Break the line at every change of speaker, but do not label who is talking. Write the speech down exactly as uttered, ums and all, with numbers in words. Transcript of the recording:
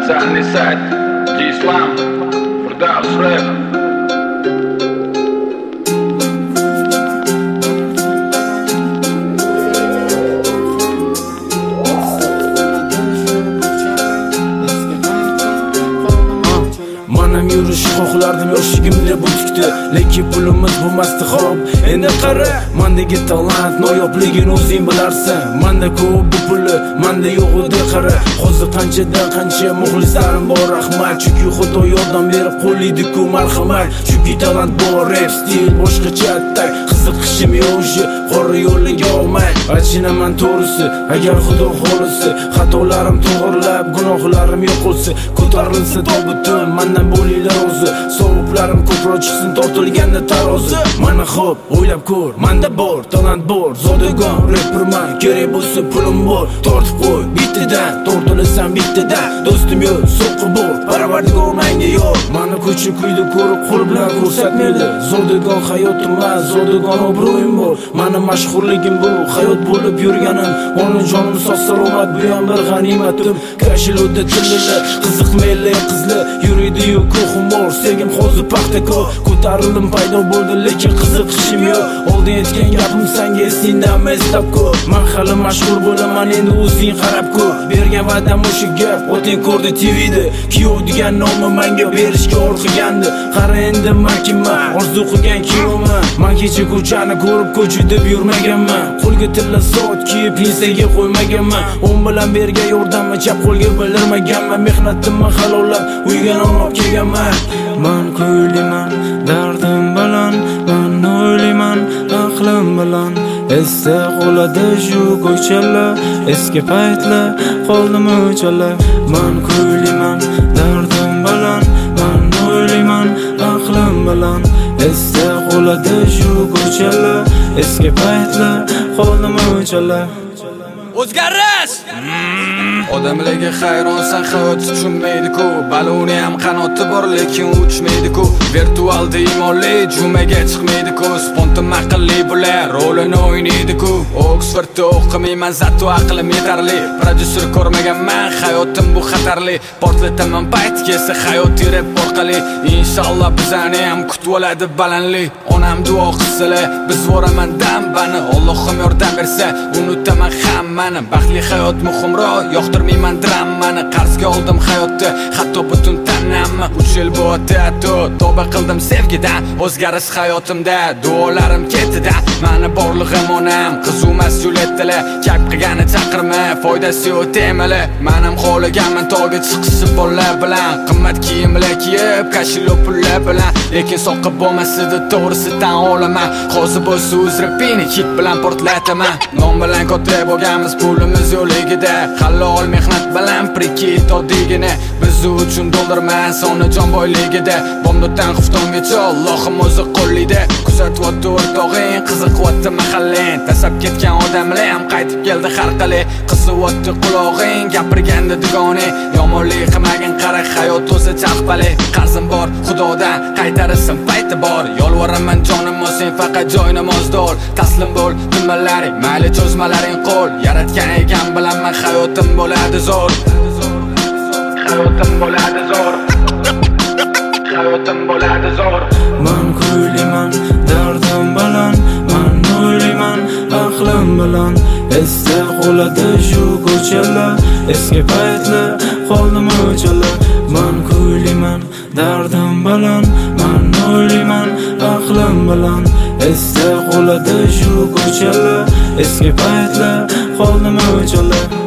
официальный сайт G-Slam, Firdaus Rap.
Manam yurish xohlardim yoshligimda butikda, lekin pulimiz bo'lmasdi xo'p. Endi qara, mendagi talant noyobligini o'zing bilarsan. Menda ko'p bu puli, menda yo'q edi qara. Hozir qanchadan qancha muxlislarim bor, rahmat. Chunki Xudo yordam berib qo'llaydi-ku marhamat. Chunki talant bor, rap stil boshqacha attak. Qiziqishim yo'q, qora yo'lga olmay. Achinaman to'g'risi, agar Xudo xohlasa, xatolarim to'g'rilab, gunohlarim yo'q bo'lsa, ko'tarilsa tobutim, mendan bo'linglar o'zi. Sovuqlarim ko'proq chiqsin tortilganda tarozi. Mana xo'p, o'ylab ko'r, menda bor, talant bor, zodagon rapperman, kerak bo'lsa pulim bor. Tortib qo'y, bittadan, tortilasan bittadan. Do'stim yo'q, so'qi bor, Parvardigor menga yo'q. Mani ko'cha kuyda ko'rib, qo'l bilan ko'rsatmaydi. Zodagon hayotim emas, zodagon obro'yim bor. Mani mashhurligim bu, hayot bo'lib yurganim. Onun jonim sog' salomat, bu ham bir g'animatim. Kashilda tilida qiziqmayli qizlar, yuridi-yu ko'xim bor. Sevgim hozir paxtako, ko'tarildim paydo bo'ldi, lekin qiziqishim yo'q. Oldin aytgan gapim senga esingdan eslab ko'r. Men hali mashhur bo'laman, endi o'zing qarab ko'r. Bergan va'dam o'sha gap, o'ting ko'rdi T V'da. Kuyov degan nomni menga berishga o'rqigandi. Qara endi men kimman, orzu qilgan kuyovman. Men kecha ko'chani ko'rib ko'cha deb yurmaganman. Qo'lga tilla soat kiyib pensiyaga qo'ymaganman. O'ng bilan bergan yordamni chap qo'lga bildirmaganman. Mehnatimni halollab uyga non olib kelganman.
Men kuylayman dardim bilan, men o'ylayman aqlim bilan. Esda qoladi shu ko'chalar, eski paytlar qoldimi o'chalar. Men kuylayman dardim bilan, men o'ylayman aqlim bilan. Esda qoladi shu ko'chalar, eski paytlar qoldimi o'chalar.
O'zgarish! Odamlarga hayronsan, hayot tushunmaydi-ku. Baloni ham qanoti bor, lekin uchmaydi-ku. Virtual deymonli jumaga chiqmaydi-ku. Spontan aqlli bular rolini o'ynaydi-ku. Oxfordda o'qimayman, zato aqlim yetarli. Prodyuser ko'rmaganman, hayotim bu xatarli. Portlataman payt kelsa hayot rap orqali. Inshaalloh bizani ham kutib oladi balandlik. Onam duo qilsalar, biz voraman dambani. Allohim yordam bersa, unutaman hammani. Baxtli hayot muhimroq, yoqtirmayman dramani. Qarzga oldim hayotni, hatto butun tanamni. uch yil bo'tdi, tavba qildim sevgidan. O'zgarish hayotimda, duolarim ketdi-da. Meni borlig'im onam, qizumas Julietlar. Kap qilgani chaqirma, foydasi yo'q temali. Men ham xohlaganman tog'ga chiqishi bolalar bilan. Qimmat kiyimlar kiyib, kashilo pullar bilan. Lekin soqib bo'lmasdi, to'g'risi tan olaman. Hozir bo'lsa uzrapini hit bilan portlataman. Non bilan ko'tarib bo'lganmiz pulimiz yo'ligida. Halol mehnat bilan prikit oddigina. Biz uchun dollarman soni jon boyligida. Bomdoddan xuftongacha Allohim o'zi qo'llaydi. Kuzatyapti o'rtog'ing, qiziqyapti mahallang. Tasab ketgan odamlar ham qaytib keldi har qalay. Qizyapti qulog'ing, gapirganda digoni. Yomonlik qilmagin, qara hayot o'zi chaqpali. Qarzim bor Xudodan, qaytarisin payti bor. Yolvoraman jonim sen faqat joy namozda ol. Taslim bo'l nimalar, mayli cho'zmalaring qo'l. Yaratgan ekan bilaman hayotim bo'ladi zo'r. Hayotim bo'ladi zo'r. Hayotim bo'ladi zo'r.
Men kuylayman dardim bilan, men o'ylayman aqlim bilan. Esda qoladi shu ko'chalar, eski paytlar qoldimi o'chalar. Men kuylayman dardim bilan, men o'ylayman aqlim bilan. Esda qoladi shu ko'chalar, eski paytlar qoldimi o'chalar.